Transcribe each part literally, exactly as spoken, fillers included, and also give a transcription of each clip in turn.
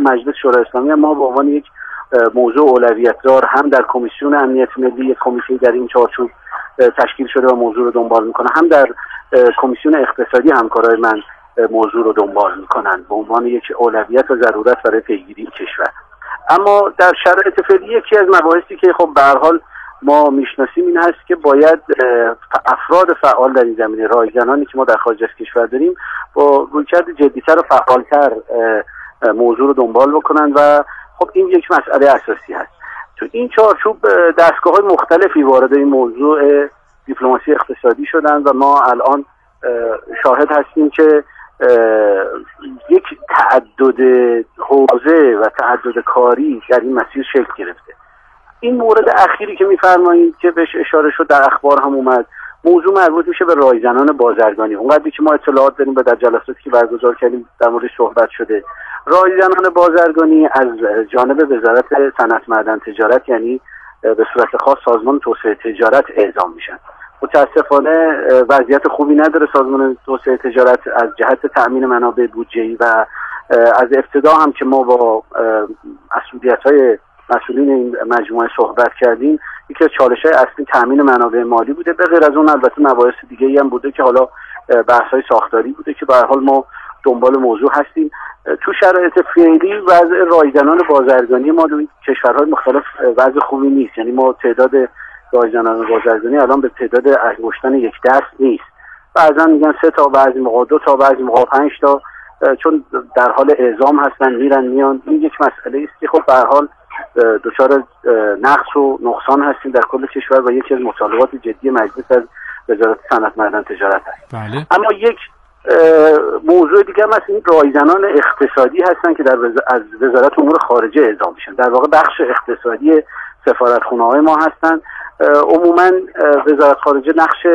مجلس شورای اسلامی ما به عنوان یک موضوع اولویت دار هم در کمیسیون امنیت ملی یک کمیته در این چارچوب تشکیل شده و موضوع رو دنبال میکنه، هم در کمیسیون اقتصادی همکارای من موضوع رو دنبال میکنن به عنوان یک اولویت و ضرورت برای پیگیری کشور. اما در شرایط فعلی یکی از مباحثی که خب به هر حال ما میشناسیم این هست که باید افراد فعال در این زمینه، رایزنانی که ما در خارج از کشور داریم، با رویکرد جدی‌تر و فعالتر موضوع رو دنبال بکنن و خب این یک مسئله اساسی هست. تو این چارچوب دستگاه‌های مختلفی وارد این موضوع دیپلماسی اقتصادی شدن و ما الان شاهد هستیم که یک تعدد حوزه و تعدد کاری در این مسیر شکل گرفته. این مورد اخیری که می‌فرمایید که بهش اشاره شد در اخبار هم اومد، موضوع مربوط میشه به رایزنان بازرگانی. اونقدری که ما اطلاعات داریم و در جلساتی که برگزار کردیم در موردش صحبت شده، رایزنان بازرگانی از جانب وزارت صنعت معدن تجارت، یعنی به صورت خاص سازمان توسعه تجارت اعزام میشن. متاسفانه وضعیت خوبی نداره سازمان توسعه تجارت از جهت تأمین منابع بودجه‌ای و از ابتدا هم که ما با مسئولیت‌های مسئولین این مجموعه صحبت کردیم، یکی از چالش‌های اصلی تأمین منابع مالی بوده. به غیر از اون البته مباحث دیگه‌ای هم بوده که حالا بحث‌های ساختاری بوده که به هر حال ما دنبال موضوع هستیم. تو شرایط فعلی وضع رایزنان بازرگانی ما در کشورهای مختلف وضع خوبی نیست. یعنی ما تعداد رایزنان بازرگانی الان به تعداد انگشتان یک دست نیست. بعضا میگن سه تا، بعضی موقع دو تا، بعضی موقع پنج تا، چون در حال اعزام هستن میرن میان. این یک مسئله است که خب به هر حال دچار نقص و نقصان هستیم در کل کشور و یکی از مطالبات جدی مجلس از وزارت صنعت معدن تجارت است. بله. اما یک موضوع دیگه هم هست، این رایزنان اقتصادی هستن که در وز... از وزارت امور خارجه اعزام میشن. در واقع بخش اقتصادی سفارتخونه‌های ما هستن. عموما وزارت خارجه نقش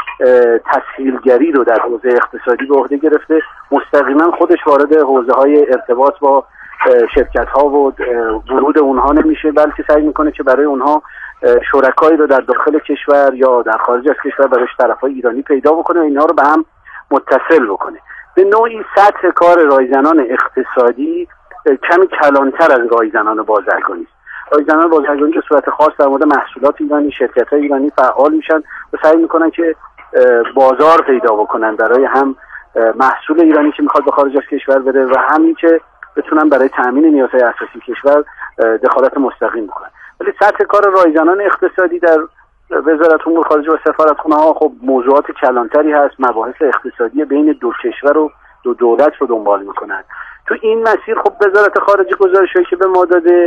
تسهیلگری رو در حوزه اقتصادی به عهده گرفته، مستقیما خودش وارد حوزه‌های ارتباط با شرکت‌ها و ورود اونها نمیشه، بلکه سعی میکنه که برای اونها شرکایی رو در داخل کشور یا در خارج از کشور برای طرفای ایرانی پیدا بکنه و اینها رو به هم متصل بکنه. به نوعی سطح کار رایزنان اقتصادی کمی کلانتر از رایزنان بازرگانی است. رایزنان بازرگانی به صورت خاص در مورد محصولات ایرانی، شرکت‌های ایرانی فعال میشن و سعی میکنن که بازار پیدا بکنن برای هم محصول ایرانی که میخواد به خارج از کشور بره و همین که بتونن برای تامین نیازهای اساسی کشور دخالت مستقیم بکنن. ولی سطح کار رایزنان اقتصادی در وزارت امور خارجه و سفارتخونه‌ها خب موضوعات کلانتری هست، مباحث اقتصادی بین دو کشور و دو دولت رو دنبال میکنن. تو این مسیر خب وزارت خارجه گزارشی که به ما داده،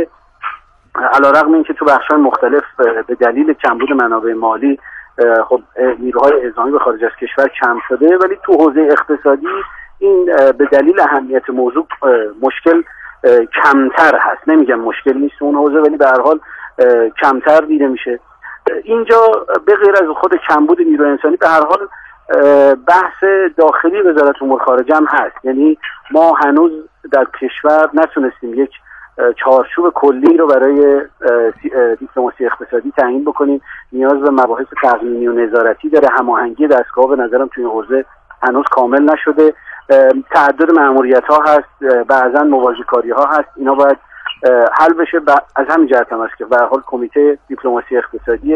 علیرغم اینکه تو بخش‌های مختلف به دلیل کمبود منابع مالی خب نیروهای اعزامی به خارج از کشور کم شده، ولی تو حوزه اقتصادی این به دلیل اهمیت موضوع مشکل کمتر هست. نمیگم مشکل نیست اون حوزه، ولی به هر حال کمتر دیده میشه. اینجا به غیر از خود کمبود نیروی انسانی به هر حال بحث داخلی وزارت امور خارجه هم هست. یعنی ما هنوز در کشور نتونستیم یک چارچوب کلی رو برای دیپلماسی اقتصادی تعیین بکنیم. نیاز به مباحث تقنینی و نظارتی داره. هماهنگی دستگاه به نظرم توی حوزه هنوز کامل نشده. تعدد مأموریت‌ها هست، بعضاً موازی‌کاری‌ها هست. اینا باید حل بشه. از همین جهت هم است که به هر حال کمیته دیپلماسی اقتصادی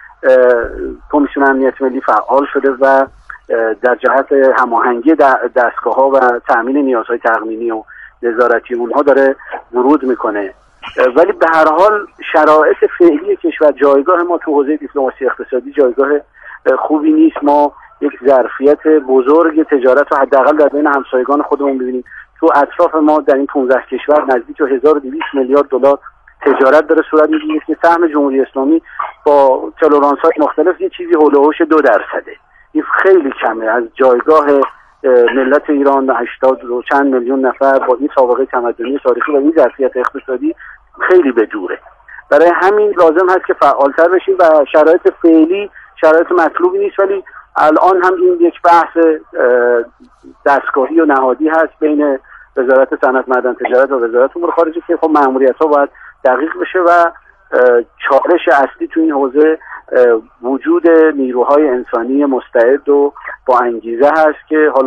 کمیسیون امنیت ملی فعال شده و در جهت هماهنگی دستگاه‌ها و تأمین نیازهای تقنینی و نظارتی اونها داره ورود میکنه. ولی به هر حال شرایط فعلی کشور، جایگاه ما تو حوزه دیپلماسی اقتصادی جایگاه خوبی نیست. ما یک ظرفیت بزرگ تجارت رو حداقل در بین همسایگان خودمون می‌بینیم. تو اطراف ما در این پانزده کشور نزدیک به هزار و دویست میلیارد دلار تجارت داره صورت میگیره که سهم جمهوری اسلامی با تلورانس‌های مختلف یه چیزی هول و هوش دو درصده. این خیلی کمه از جایگاه ملت ایران هشتاد و چند میلیون نفر با این سابقه تمدنی تاریخی و این ظرفیت اقتصادی خیلی به دوره. برای همین لازم هست که فعالتر بشیم و شرایط فعلی شرایط مطلوبی نیست، ولی الان هم این یک بحث دستگاهی و نهادی هست بین وزارت صنعت معدن تجارت و وزارت امور خارجه که خب مأموریت‌ها باید دقیق بشه و چالش اصلی تو این حوزه وجود نیروهای انسانی مستعد و با انگیزه هست که حالا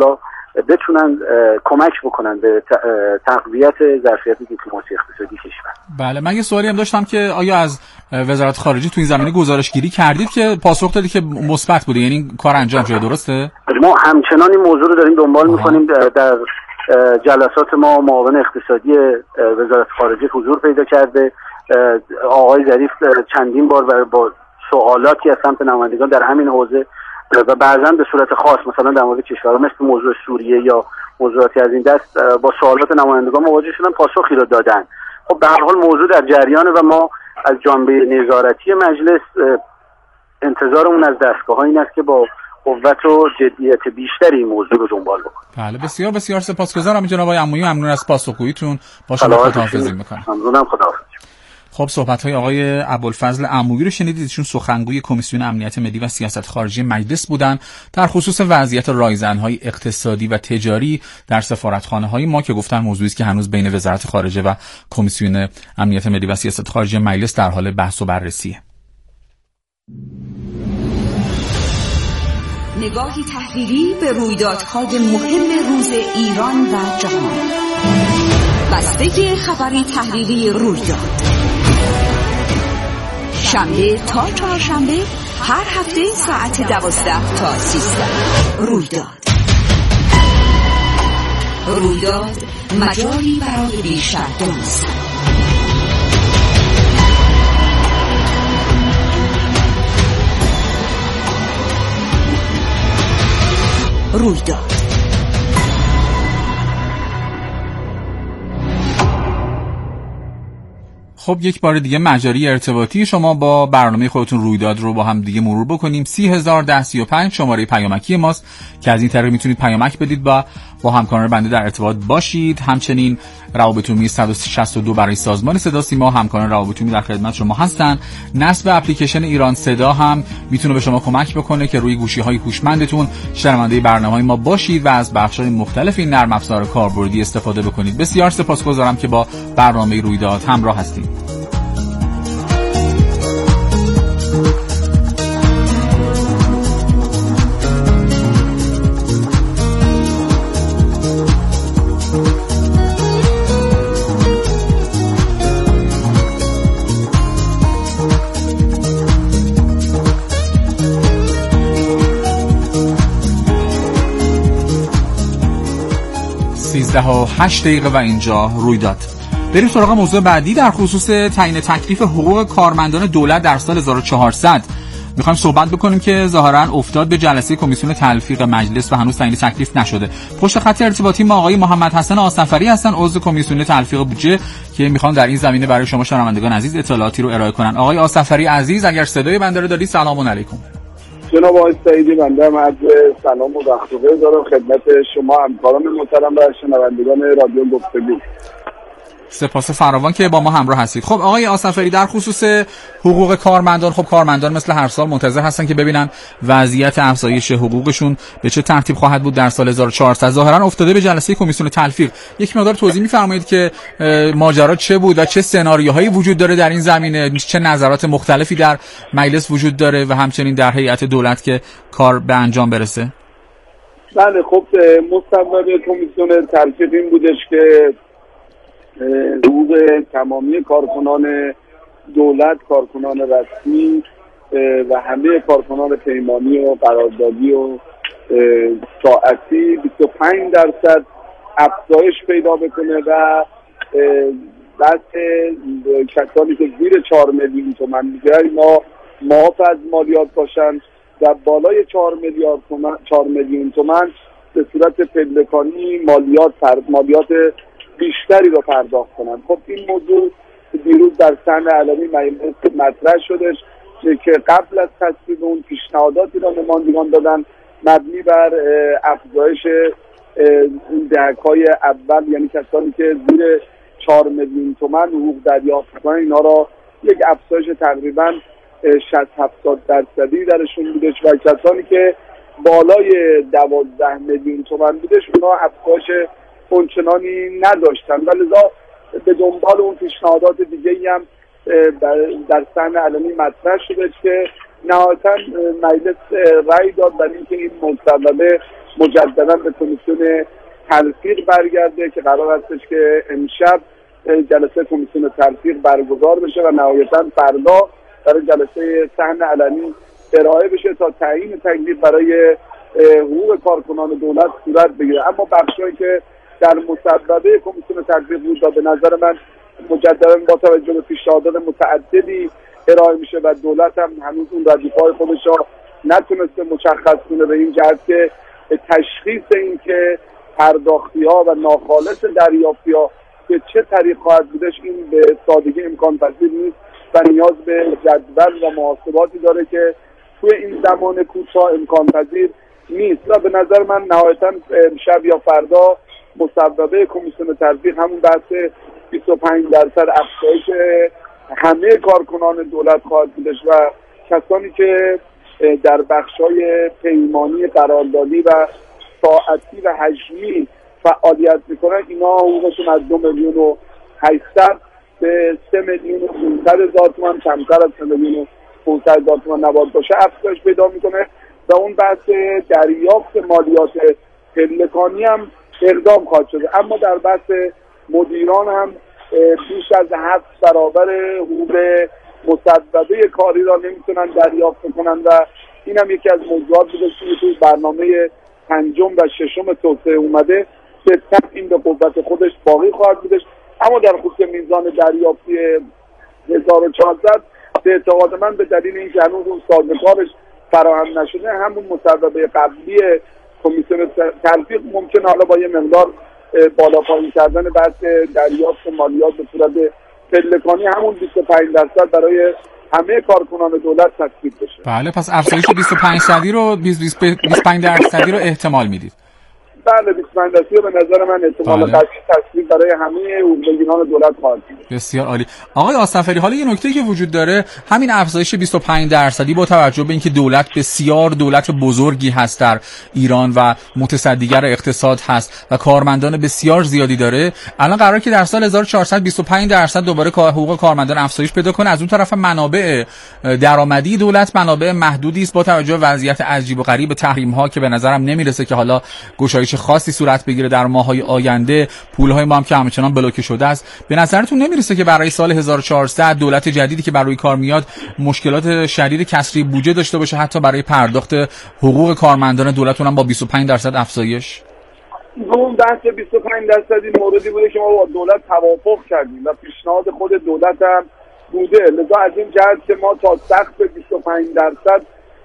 بتونن کمک بکنن به تقویت ظرفیت دیپلماسی اقتصادی کشور. بله، من یه سوالی هم داشتم که آیا از وزارت خارجه تو این زمینه گزارشگیری کردید که پاسخ دادید که مثبت بوده، یعنی کار انجام شده، درسته؟ ما همچنان این موضوع رو داریم دنبال می‌کنیم. در جلسات ما معاون اقتصادی وزارت خارجه حضور پیدا کرده. آقای ظریف چندین بار با سوالاتی از سمت نمایندگان در همین حوزه و بعضا به صورت خاص مثلا در مورد کشورها مثل موضوع سوریه یا موضوعاتی از این دست با سوالات نمایندگان مواجه شدن، پاسخی رو دادن. خب به هر حال موضوع در جریانه و ما از جنبه نظارتی مجلس انتظارمون از دستگاه‌ها این است که با قوت و جدیت بیشتری این موضوع رو دنبال بکنیم. بله، بسیار بسیار سپاسگزارم جناب آقای عمویی، ممنون از پاسخگوییتون. با شما خداحافظی می‌کنم. ممنونم، خداحافظ. خب صحبت‌های آقای ابوالفضل عمویی رو شنیدید. ایشون سخنگوی کمیسیون امنیت ملی و سیاست خارجی مجلس بودن در خصوص وضعیت رایزن‌های اقتصادی و تجاری در سفارتخانه‌های ما که گفتن موضوعی است که هنوز بین وزارت خارجه و کمیسیون امنیت ملی و سیاست خارجی مجلس در حال بحث و بررسیه. نگاهی تحلیلی به رویدادهای مهم روز ایران و جهان. بستگی خبری تحلیلی رویداد شنبه تا چهارشنبه هر هفته ساعت دوازده تا سیزده. رویداد رویداد مجالی برای بیشتر دانستن. رویداد خب یک بار دیگه مجاری ارتباطی شما با برنامه خودتون رویداد رو با هم دیگه مرور بکنیم. سی هزار ده سی و پنج شماره پیامکی ماست که از این طریق میتونید پیامک بدید و با همکاران بنده در ارتباط باشید. همچنین روابط عمومی صد و شصت و دو برای سازمان صدا سیما، همکاران روابط عمومی در خدمت شما هستن. نصب اپلیکیشن ایران صدا هم میتونه به شما کمک بکنه که روی گوشی‌های هوشمندتون شنونده برنامه‌های ما باشید و از بخش‌های مختلف این نرم افزار کاربردی استفاده بکنید. بسیار سپاسگزارم که با برنامه رویداد همراه هستید. سیزده و هشت دقیقه و اینجا رویداد. بریم سراغ موضوع بعدی در خصوص تعیین تکلیف حقوق کارمندان دولت در سال هزار و چهارصد. میخوایم صحبت بکنیم که ظاهرا افتاد به جلسه کمیسیون تلفیق مجلس و هنوز تعیین تکلیف نشده. پشت خط ارتباطی ما آقای محمد حسن آصفری هستن، عضو کمیسیون تلفیق بودجه، که میخوان در این زمینه برای شما شنوندگان عزیز اطلاعاتی رو ارائه کنن. آقای آصفری عزیز، اگر صدای بنده رو دارید، سلام علیکم. جناب آقای سعیدی، بنده هم عرض سلام و وقت بخیر دارم خدمت شما همکاران محترم و شنوندگان رادیو گفتگو. سپاس فراوان که با ما همراه هستید. خب آقای آصفری، در خصوص حقوق کارمندان، خب کارمندان مثل هر سال منتظر هستن که ببینن وضعیت افزایش حقوقشون به چه ترتیب خواهد بود در سال هزار و چهارصد. ظاهرا افتاده به جلسه کمیسیون تلفیق. یک مقدار توضیح می‌فرمایید که ماجرا چه بود و چه سناریوهایی وجود داره در این زمینه، چه نظرات مختلفی در مجلس وجود داره و همچنین در هیئت دولت که کار به انجام برسه؟ بله، خب مصوبه کمیسیون تلفیق این بودش که حقوق تمامی کارکنان دولت، کارکنان رسمی و همه کارکنان پیمانی و قراردادی و ساعتی بیست و پنج درصد افزایش پیدا بکنه و بس کسانی که زیر چهار میلیون تومان میگیرن ما معاف از مالیات باشن و بالای چهار میلیارد تومان چهار میلیون تومان به صورت پلکانی مالیات مالیات بیشتری رو پرداخت کنن. خب این موضوع دیروز در سن علنی مجلس مطرح شدش که قبل از تصویب اون پیشنهاداتی را نمایندگان دادن مبنی بر افزایش این دهک‌های اول، یعنی کسانی که زیر چهار میلیون تومان حقوق دریافت کنن اینا را یک افزایش تقریبا شصت هفتاد درصدی درشون بودش و کسانی که بالای دوازده میلیون تومان بودش اونا افزایش اونچنانی نداشتن و لذا به دنبال اون پیشنهادات دیگه‌ای هم در سن علنی مطرح شده که نهایتاً مجلس رأی داد برای اینکه این مصوبه مجددا به کمیسیون تلفیق برگرده که قرار هستش که امشب جلسه کمیسیون تلفیق برگزار بشه و نهایتاً فردا برای جلسه صحن علنی ارائه بشه تا تعیین تکلیف برای حقوق کارکنان دولت صورت بگیره. اما بخشایی که در مصوبه کمیسیون تلفیق بود به نظر من مجددا با توجه به پیشنهادات متعددی ارائه میشه و دولت هم هنوز اون ردیف‌های خودش را نتونسته مشخص کنه به این جهت که تشخیص این که پرداختی‌ها و ناخالص دریافتی‌ها به چه طریق خواهد بودش این به سادگی امکان پذیر نیست و نیاز به جدول و محاسباتی داره که توی این زمان کوتاه امکان پذیر نیست و به نظر من نهایتاً شب یا فردا مصوبه کمیسیون تلفیق همون بحث بیست و پنج درصد افزایش همه کارکنان دولت خواهد بودش و کسانی که در بخش‌های پیمانی قراردادی و ساعتی و حجمی فعالیت میکنن اینا حقوقشون از دو میلیون و هشتصد به سه میلیون و پانصد هزار تومان کمتر از سه میلیون و پانصد هزار تومان نباید باشه افزایش پیدا میکنه و اون بحث دریافت مالیات پلکانی هم اقدام خواهد شده. اما در بحث مدیران هم بیش از هفت برابر حقوق مصوبه کاری را نمیتونن دریافت کنن و این هم یکی از موضوعات بوده که توی برنامه پنجم و ششم توسعه اومده که این به قوت خودش باقی خواهد بودش. اما در خصوص میزان دریافتی هزار و چهارصد به اعتقاد من به دلیل این که هنوز اون سازوکارش فراهم نشده همون مصوبه قبلی کمیسیون تلفیق ممکن حالا با یه مقدار بالا پایین کردن بحث دریافت مالیات به صورت پلکانی همون بیست و پنج درصد برای همه کارکنان دولت تصویب بشه. بله پس افزایش بیست و پنج درصدی رو بیست و پنج درصدی رو احتمال میدید؟ بله بیست و پنج درصدی به نظر من احتمال قطعی تصویب برای همه حقوق‌بگیران دولت خواهد بود. بسیار عالی. آقای آصفری حالا یه نکته‌ای که وجود داره همین افزایش بیست و پنج درصدی با توجه به اینکه دولت بسیار دولت بزرگی هست در ایران و متصدیگر اقتصاد هست و کارمندان بسیار زیادی داره، الان قراره که در سال هزار و چهارصد بیست و پنج درصد دوباره حقوق کارمندان افزایش پیدا کنه. از اون طرف منابع درآمدی دولت منابع محدودی است با توجه به وضعیت عجیب و غریب تحریم‌ها که به نظرم نمیرسه که حالا گشایش خاصی صورت بگیره در ماه‌های آینده. پول‌های ما هم که همچنان بلوکه شده است. به نظرتون نمیرسه که برای سال هزار و چهارصد دولت جدیدی که برای کار میاد مشکلات شدید کسری بودجه داشته باشه حتی برای پرداخت حقوق کارمندان دولت اونم با بیست و پنج درصد افزایش؟ اون بحث بیست و پنج درصدی موردی بوده که ما با دولت توافق کردیم و پیشنهاد خود دولت هم بوده، لذا از این جهت که ما تا سقف بیست و پنج درصد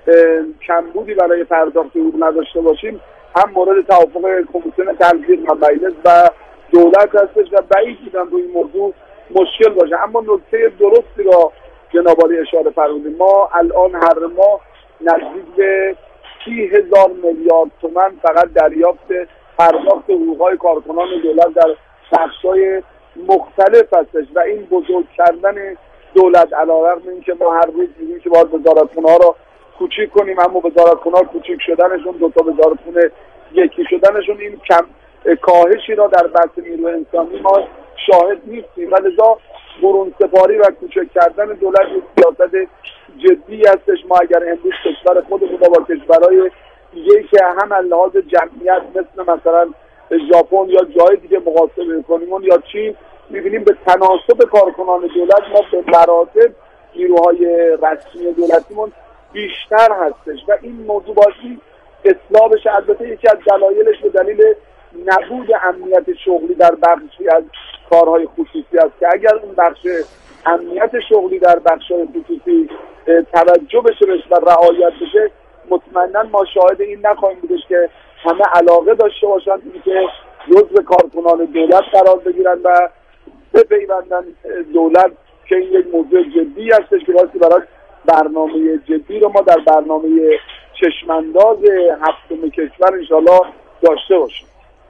کمبودی برای پرداخت حقوق نداشته باشیم هم مورد توافق کمیسیون تلفیق و مجلس و دولت هستش و بعید دیدم روی این موضوع مشکل باشه. اما نکته درستی را جناب عالی اشاره فرمودید، ما الان هر ماه نزدیک به سی هزار میلیارد تومان فقط دریافت پرداخت حقوق‌های کارکنان دولت در بخش‌های مختلف هستش و این بزرگ کردن دولت علیرغم اینکه ما هر روز میگیم که باید وزارتخونه‌ها را کوچیک کنیم اما وزارتخونه‌ها کوچیک شدنشون دو تا وزارتخونه یکی شدنشون این کم کاهشی را در بحث نیروی انسانی ما شاهد نیستیم و لذا برون سپاری و کوچک کردن دولت یک سیاست جدی هستش. ما اگر امروز کشور خودمون با کشورهای دیگه که هم از لحاظ جمعیت مثل مثلا ژاپن یا جای دیگه مقایسه کنیم یا چین می‌بینیم به تناسب کارکنان دولت ما به مراتب نیروهای رسمی دولتیمون بیشتر هستش و این موضوع باشی اصلاح بشه. البته یکی از دلایلش به دلیل نبود امنیت شغلی در بخشی از کارهای خصوصی است که اگر اون بخش امنیت شغلی در بخش‌های خصوصی توجه بشه و رعایت بشه مطمئنا ما شاهد این نخواهیم بودش که همه علاقه داشته باشند که جزو کارکنان دولت قرار بگیرن و بپیوندن دولت که این یک موضوع جدی هستش که واسه برای برنامه جدی رو ما در برنامه چشمانداز هفتم کشور انشالله داشته باشیم.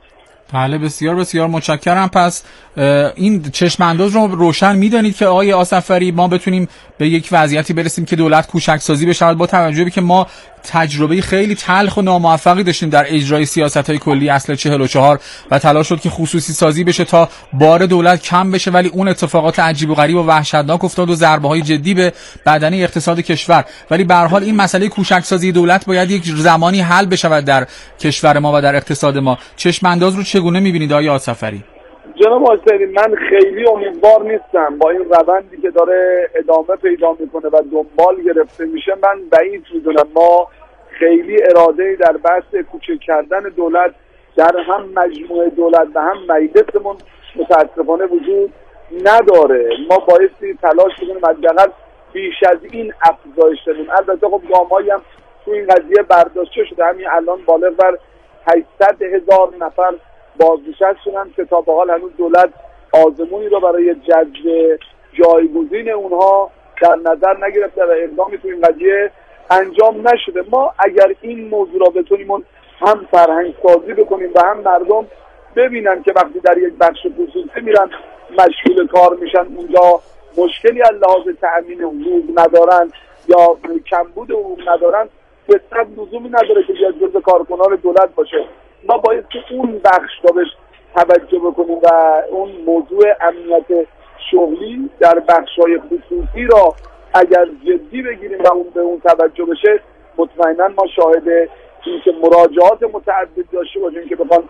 بله بسیار بسیار متشکرم. پس این چشم انداز رو روشن میدانید که آقای آصفری ما بتونیم به یک وضعیتی برسیم که دولت کوچک سازی بشه، با توجه به که ما تجربه خیلی تلخ و ناموفقی داشتیم در اجرای سیاست‌های کلی اصل چهل و چهار و تلاش شد که خصوصی سازی بشه تا بار دولت کم بشه، ولی اون اتفاقات عجیب و غریب و وحشتناک افتاد و ضربه‌های جدی به بدنه اقتصاد کشور. ولی به هر حال این مسئله کوچک سازی دولت باید یک زمانی حل بشه در کشور ما و در اقتصاد ما. چشم انداز رو چگونه می‌بینید آقای آصفری؟ جناب آصفری، من خیلی امیدوار نیستم با این روندی که داره ادامه پیدا میکنه و دنبال گرفته میشه. من بعید میدونم ما خیلی اراده‌ای در بحث کوچک کردن دولت در هم مجموعه دولت و هم مجلسمون متاسفانه وجود نداره. ما بایستی تلاش بکنیم حداقل بیش از این افزایش بدیم. البته خب گام‌هایی هم تو این قضیه برداشته شده. همین الان بالغ بر هشتصد هزار نفر بازنشسته شدن که تا به حال هنوز دولت آزمونی رو برای جذب جایگزین اونها در نظر نگرفته و اقدامی تو این قضیه انجام نشده. ما اگر این موضوع را بتونیم هم فرهنگ سازی بکنیم و هم مردم ببینن که وقتی در یک بخش خصوصی میرن مشغول کار میشن اونجا مشکلی از لحاظ تأمین حقوق ندارن یا کمبود حقوق ندارن، به صد لزومی نداره که بیاد جزو کارکنان دولت باشه. ما باید که اون بخش را بهش توجه بکنیم و اون موضوع امنیت شغلی در بخش‌های خصوصی را اگر جدی بگیریم و اون به اون توجه بشه، مطمئنا ما شاهد این که مراجعات متعدد داشته باشیم که بخوان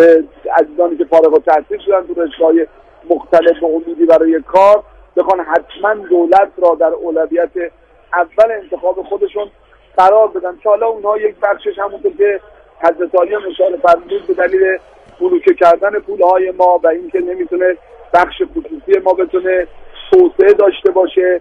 عزیزانی که فارغ التحصیل شدن تو رشته‌های مختلف و امیدی برای کار بخوان حتما دولت را در اولویت اول انتخاب خودشون قرار بدن، که حالا اونها یک بخشش همونطور که حضرت عالی هم اشاره فرمودید به دلیل بلوکه کردن پولهای ما و اینکه نمیتونه بخش خصوصی ما بتونه توسعه داشته باشه،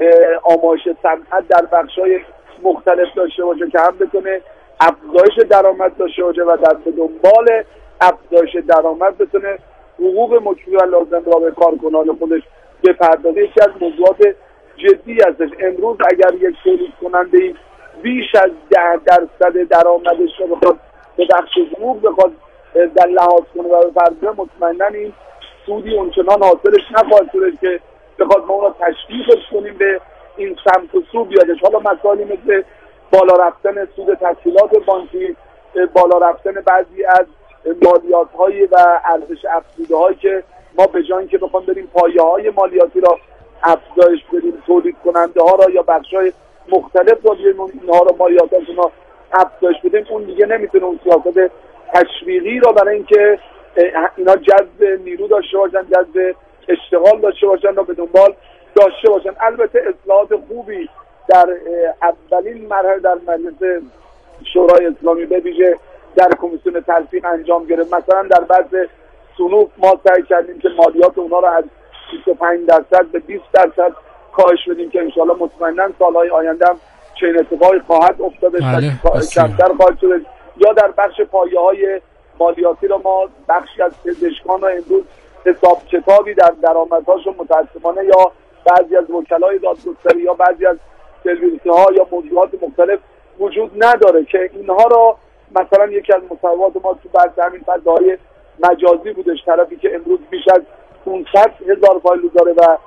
آمایش صنعت در بخش‌های مختلف داشته باشه که هم بتونه افزایش درآمد داشته باشه و در به دنبال افزایش درآمد بتونه حقوق مکفی و لازم را به کارکنان خودش بپردازه. یکی از موضوعات جدی هستش. امروز اگر یک تولید کننده بیش از ده درصد درآمدش رو بخواد به بخش حقوق بخواد در لحاظ کنه و بپردازه، مطمئنا این سودی اونچنان حاصلش نخواهد شد که بخواد ما اون رو تشویقش کنیم به این سمت و سو بیادش. حالا مسائلی مثل بالا رفتن سود تسهیلات بانکی، بالا رفتن بعضی از مالیات هایی و ارزش افزوده هایی که ما به جای اینکه بخوام بریم پایه های مالیاتی را افزایش بدیم، تولید کننده ها را یا بخش های مختلف را بیاریم اینها را مالیاتشون را افزایش بدیم، اون دیگه نمیتونه اون سیاست تشویقی را برای اینکه اینا جذب نیرو داشته باشن، جذب اشتغال داشته باشن و به دنبال داشته باشن. البته اصلاحات خوبی در اولین مرحله در مجلس شورای اسلامی به ویژه در کمیسیون تلفیق انجام گرفت. مثلا در بعض صنوف ما سعی کردیم که مالیات اونها را از بیست و پنج درصد به بیست درصد کاهش بدیم که انشاءالله مطمئنا سالهای آینده هم چنین اتفاقی خواهد افتاد، کمتر خواهد شد. یا در بخش پایه‌های مالیاتی را ما بخشی از پزشکان را امروز حساب کتابی در درآمدهاشون متاسفانه یا بعضی از وکلای دادگستری یا بعضی از سرویس‌ها یا موضوعات مختلف وجود نداره که اینها را مثلا یکی از مصوبات ما تو بحث همین فضای مجازی بودش، طرفی که امروز بیش از پانصد هزار فایل داره و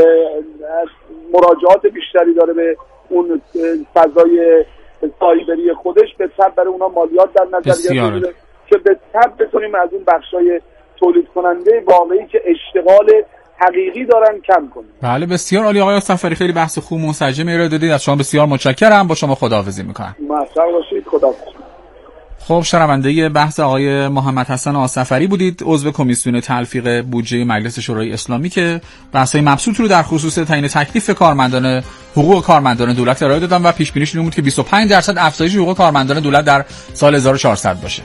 مراجعات بیشتری داره به اون فضای سایبری خودش، به تبع برای اونا مالیات در نظر گرفته که به تبع بتونیم از اون بخشای تولید کننده واقعی که اشتغال حقیقی دارن کم کنیم. بله بسیار عالی آقای آصفری، خیلی بحث خوب منسجم ارائه دادید. از شما بسیار متشکرم. با شما خداحافظی میکنم. ممنون باشید. خداحافظ. خب شنونده بحث آقای محمد حسن آصفری بودید، عضو کمیسیون تلفیق بودجه مجلس شورای اسلامی که بحث‌های مبسوط رو در خصوص تعیین تکلیف کارمندان حقوق کارمندان دولت ارائه دادن و پیش بینیش این بود که بیست و پنج درصد افزایش حقوق کارمندان دولت در سال هزار و چهارصد باشه.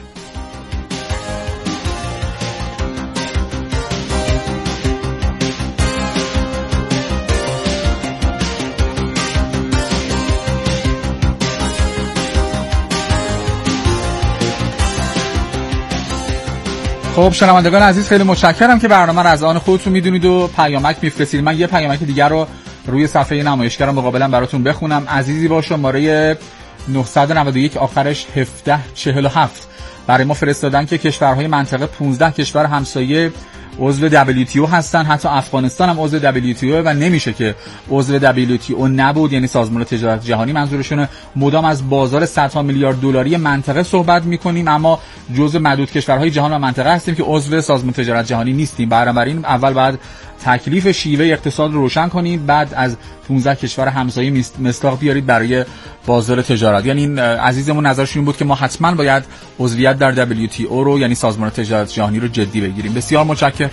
خب شنوندگان عزیز، خیلی متشکرم که برنامه رو از آن خودتون میدونید و پیامک میفرستید. من یه پیامک دیگر رو روی صفحه نمایشگرم مقابلا براتون بخونم. عزیزی با شماره نهصد و نود و یک آخرش هفده چهل و هفت برای ما فرستادن که کشورهای منطقه پانزده کشور همسایه عضو دبلیو تی او هستن. حتی افغانستان هم عضو دبلیو تی او و نمیشه که عضو دبلیو تی او نبود، یعنی سازمان تجارت جهانی منظورشونه. مدام از بازار صدها میلیارد دلاری منطقه صحبت میکنیم، اما جزو معدود کشورهای جهان و منطقه هستیم که عضو سازمان تجارت جهانی نیستیم. بنابراین اول بعد تکلیف شیوه اقتصاد رو روشن کنید، بعد از پانزده کشور همسایه مصداق بیارید برای بازار تجارت. یعنی عزیزمون نظرشون بود که ما حتما باید عضویت در دبلیو تی او رو، یعنی سازمان تجارت جهانی رو جدی بگیریم. بسیار متشکرم.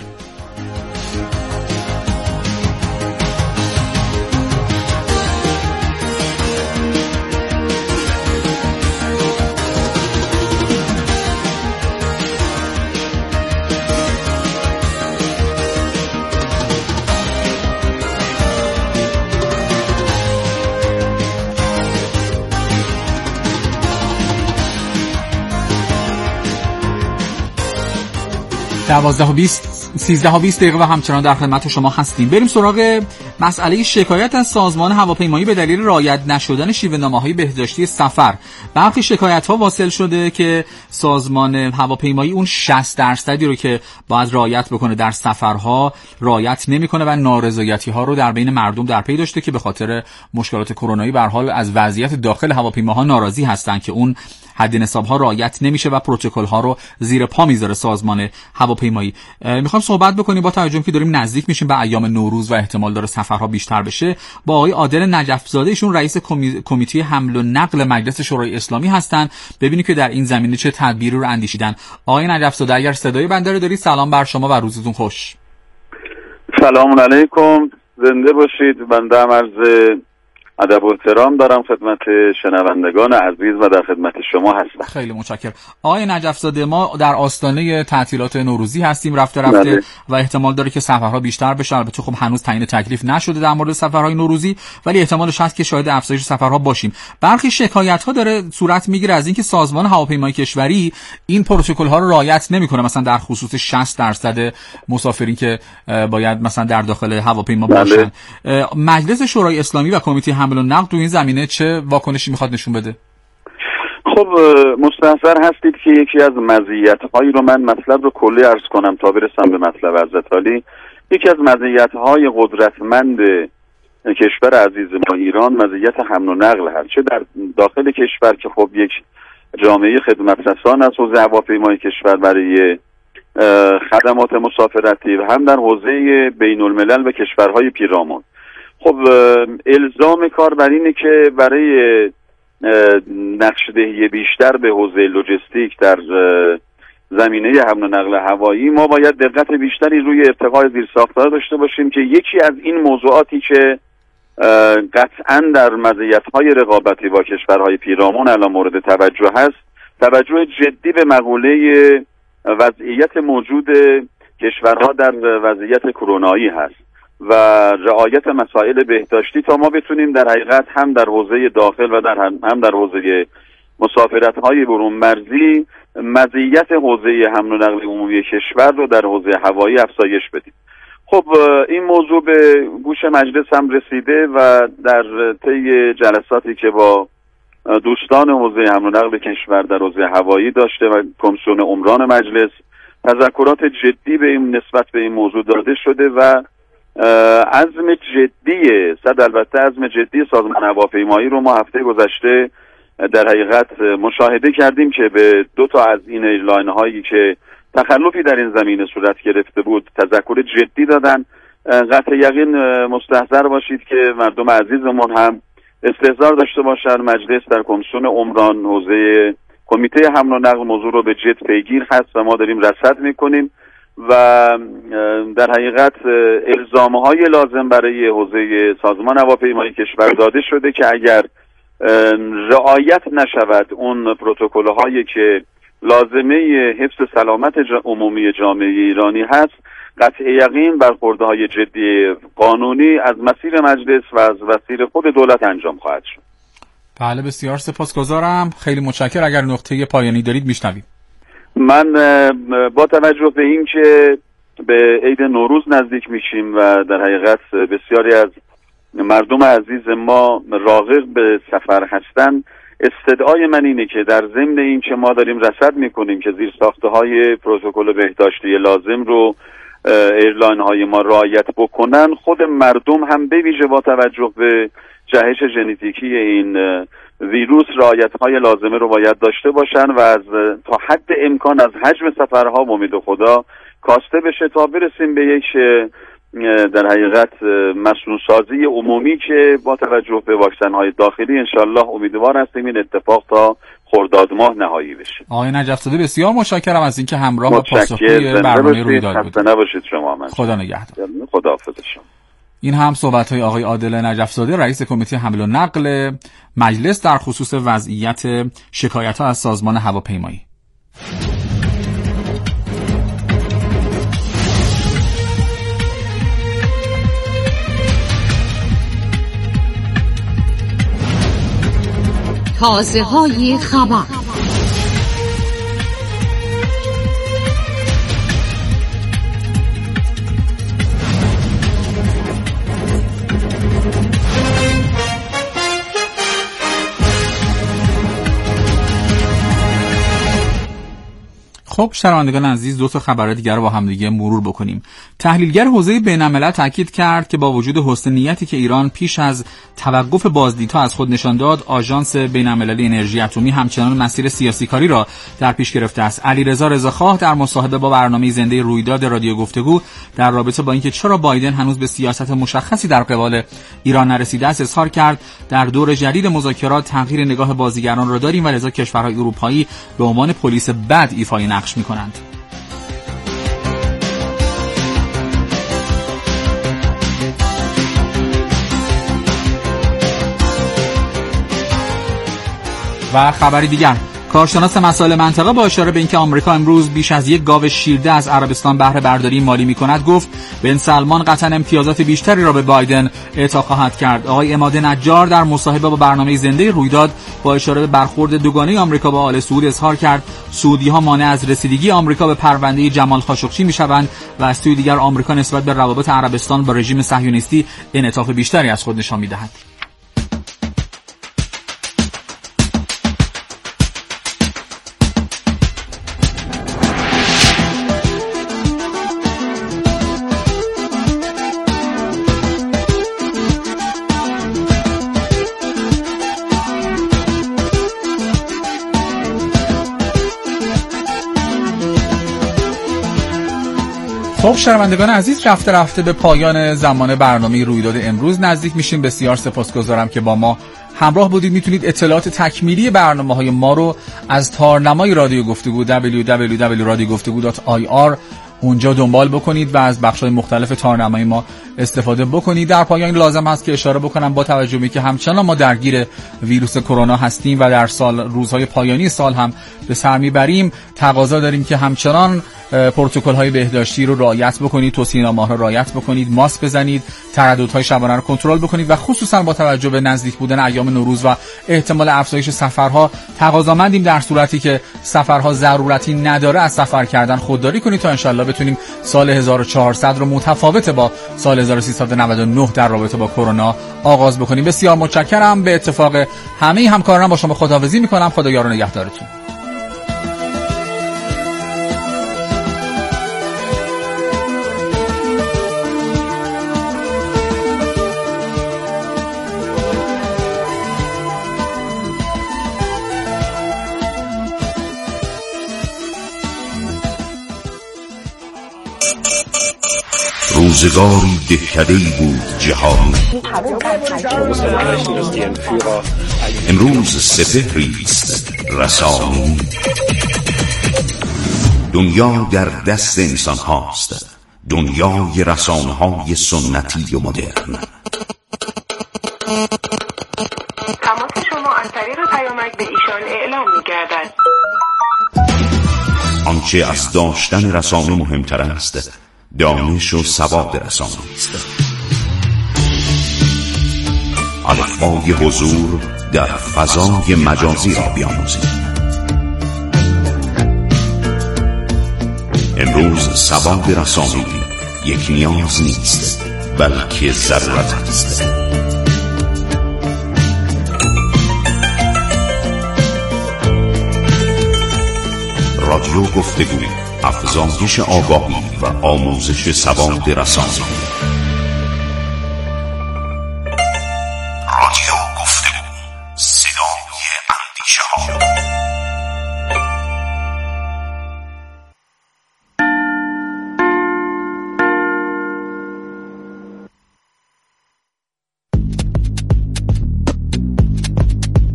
دوازده و بیست سیزده و بیست دقیقه و همچنان در خدمت شما هستیم. بریم سراغ مسئله شکایت از سازمان هواپیمایی به دلیل رعایت نشدن شیوه‌نامه‌های بهداشتی سفر. برخی شکایت‌ها واصل شده که سازمان هواپیمایی اون شصت درصدی رو که باید رعایت بکنه در سفرها رعایت نمی‌کنه و نارضایتی‌ها رو در بین مردم در پی داشته که به خاطر مشکلات کرونایی به هر حال از وضعیت داخل هواپیماها ناراضی هستن که اون حد نصاب‌ها رعایت نمیشه و پروتکل‌ها رو زیر پا میذاره سازمان هواپیمایی. میخوام صحبت بکنیم با توجه که داریم نزدیک میشیم به ایام نوروز و احتمال داره سفرها بیشتر بشه، با آقای عادل نجف‌زاده، ایشون رئیس کمیته حمل و نقل مجلس شورای اسلامی هستن، ببینید که در این زمینه چه تدبیری رو اندیشیدن. آقای نجف‌زاده اگر صدای بنده رو دارید، سلام بر شما و روزتون خوش. سلام علیکم، زنده باشید. بنده هم عرض ادب و احترام دارم خدمت شنوندگان عزیز و در خدمت شما هستم. خیلی متشکرم. آقای نجف‌زاده، ما در آستانه تعطیلات نوروزی هستیم رفته رفته بله. و احتمال داره که سفرها بیشتر بشه. البته خب هنوز تعیین تکلیف نشده در مورد سفرهای نوروزی، ولی احتمالش هست که شاهد افزایش سفرها باشیم. برخی شکایت‌ها داره صورت میگیره از اینکه سازمان هواپیمایی کشوری این پروتکل‌ها رو رعایت نمی‌کنه، مثلا در خصوص شصت درصد مسافرین که باید مثلا در داخل هواپیما بله. باشن. مجلس شورای اسلامی و کمیته حمل و نقل تو این زمینه چه واکنشی میخواد نشون بده؟ خب مستحضر هستید که یکی از مزیت‌هایی رو من مطلب رو کلی عرض کنم تا برسم به مطلب حضرت عالی. یکی از مزیت‌های قدرتمند کشور عزیز ما ایران مزیت حمل و نقل هست، چه در داخل کشور که خب یک جامعه خدمترسان از حوزه هواپیمایی کشور برای خدمات مسافرتی و هم در حوزه بین الملل و کشورهای پیرامون. خب الزام کار بر اینه که برای نقشه‌دهی بیشتر به حوزه لوجستیک در زمینه حمل و نقل هوایی ما باید دقت بیشتری روی ارتقاء زیرساخت‌ها داشته باشیم که یکی از این موضوعاتی که قطعاً در مزیت‌های رقابتی با کشورهای پیرامون الان مورد توجه هست، توجه جدی به مقوله وضعیت موجود کشورها در وضعیت کرونایی هست و رعایت مسائل بهداشتی تا ما بتونیم در حقیقت هم در حوزه داخل و در هم در حوزه مسافرت‌های برون مرزی مزیت حوزه حمل و نقل عمومی کشور رو در حوزه هوایی افزایش بدیم. خب این موضوع به گوش مجلس هم رسیده و در طی جلساتی که با دوستان حوزه حمل و نقل کشور در حوزه هوایی داشته و کمیسیون عمران مجلس تذکرات جدی به این نسبت به این موضوع داده شده و عزم جدی صد البته عزم جدی سازمان هواپیمایی رو ما هفته گذشته در حقیقت مشاهده کردیم که به دو تا از این ایرلاین هایی که تخلفی در این زمینه صورت گرفته بود تذکر جدی دادن. قطع یقین مستحضر باشید که مردم عزیزمون هم استحضار داشته باشن مجلس در کمیسیون عمران حوزه کمیته حمل و نقل موضوع رو به جد پیگیر هست و ما داریم رصد میکنیم و در حقیقت الزام‌های لازم برای حوزه سازمان هواپیمایی کشور داده شده که اگر رعایت نشود اون پروتکل‌هایی که لازمه حفظ سلامت عمومی جامعه ایرانی هست، قطع یقین برخوردهای جدی قانونی از مسیر مجلس و از مسیر خود دولت انجام خواهد شد. بله بسیار سپاسگزارم، خیلی متشکرم. اگر نقطه پایانی دارید میشنویم. من با توجه به این که به عید نوروز نزدیک میشیم و در حقیقت بسیاری از مردم عزیز ما راغب به سفر هستن، استدعای من اینه که در ضمن این که ما داریم رصد میکنیم که زیر ساخته های پروتکل بهداشتی لازم رو ایرلاین های ما رعایت بکنن، خود مردم هم به ویژه با توجه به جهش ژنتیکی این ویروس رعایت های لازمه رو باید داشته باشن و از تا حد امکان از حجم سفرها امید خدا کاسته بشه تا برسیم به یک در حقیقت مسئول سازی عمومی که با توجه به واکسن های داخلی انشالله امیدوار هستیم این اتفاق تا خرداد ماه نهایی بشه. آقای نجف زاده بسیار متشکرم از اینکه همراه و پاسخگوی برنامه رویداد بودید. خسته نباشید شما. من خدا نگهدار. خداحافظ شما. این هم صحبت‌های آقای عادل نجف زاده رئیس کمیته حمل و نقل مجلس در خصوص وضعیت شکایت‌ها از سازمان هواپیمایی. تازه‌های خبر. خب شنوندگان عزیز، دو تا خبر دیگر رو با هم دیگه مرور بکنیم. تحلیلگر حوزه بین‌الملل تاکید کرد که با وجود حسن نیتی که ایران پیش از توقف بازدیدها از خود نشان داد، آژانس بین‌المللی انرژی اتمی همچنان مسیر سیاسی کاری را در پیش گرفته است. علیرضا رضاخواه در مصاحبه با برنامه زنده رویداد رادیو گفتگو در رابطه با اینکه چرا بایدن هنوز به سیاست مشخصی در قبال ایران نرسیده است اظهار کرد در دور جدید مذاکرات تغییر نگاه بازیگران را داریم و لذا کشورهای اروپایی به عنوان پلیس بد ایفای نقش می‌کنند. و خبری دیگر، کارشناس مسائل منطقه با اشاره به اینکه آمریکا امروز بیش از یک گاو شیرده از عربستان بهره برداری مالی می‌کند گفت بن سلمان قطعاً امتیازات بیشتری را به بایدن اعطا خواهد کرد. آقای عماد نجار در مصاحبه با برنامه زنده رویداد با اشاره به برخورد دوگانه آمریکا با آل سعود اظهار کرد سعودی‌ها مانع از رسیدگی آمریکا به پرونده جمال خاشقچی می‌شوند و از سوی دیگر آمریکا نسبت به روابط عربستان با رژیم صهیونیستی انعطاف بیشتری از خود نشان می‌دهد. خب شنوندگان عزیز، رفته رفته به پایان زمان برنامه رویداد امروز نزدیک میشیم. بسیار سپاسگزارم که با ما همراه بودید. میتونید اطلاعات تکمیلی برنامه‌های ما رو از تارنمای رادیو گفتگو دبلیو دبلیو دبلیو دات رادیو گفتگو دات آی آر اونجا دنبال بکنید و از بخش‌های مختلف تارنمای ما استفاده بکنید. در پایان لازم است که اشاره بکنم با توجه به که همچنان ما درگیر ویروس کرونا هستیم و در سال روزهای پایانی سال هم به سر میبریم، تقاضا داریم که همچنان پروتکل‌های بهداشتی رو رعایت بکنید، توصیه‌نامه‌ها رو رعایت بکنید، ماسک بزنید، ترددهای شبانه رو کنترل بکنید و خصوصا با توجه به نزدیک بودن ایام نوروز و احتمال افزایش سفرها تقاضامندیم در صورتی که سفرها ضرورتی نداره از سفر کردن خودداری کنید تا انشالله بتونیم سال هزار و چهارصد رو متفاوت با سال هزار و سیصد و نود و نه در رابطه با کرونا آغاز بکنیم. بسیار متشکرم. به اتفاق همه همکارانم با شما خداحافظی می‌کنم. خدا یار و نگهدارتون. روزگاری دهکده‌ای بود جهان، امروز سپهری است رسانی. دنیا در دست انسان هاست، دنیای رسانه های سنتی و مدرن. تماس شما از طریق پیامک به ایشان اعلام می‌گردد. آنچه از داشتن رسانه مهمتر است دانش و سواد رسانه است. الفبای حضور در فضای مجازی را بیاموزید. امروز سواد رسانه‌ای یک نیاز نیست بلکه ضرورت است. رادیو گفتگو، افزایش آگاهی و آموزش سواد رسانی. رادیو گفتگو، صدای اندیشه ها.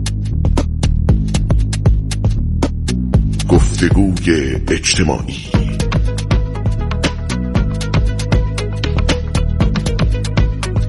گفتگوی اجتماعی.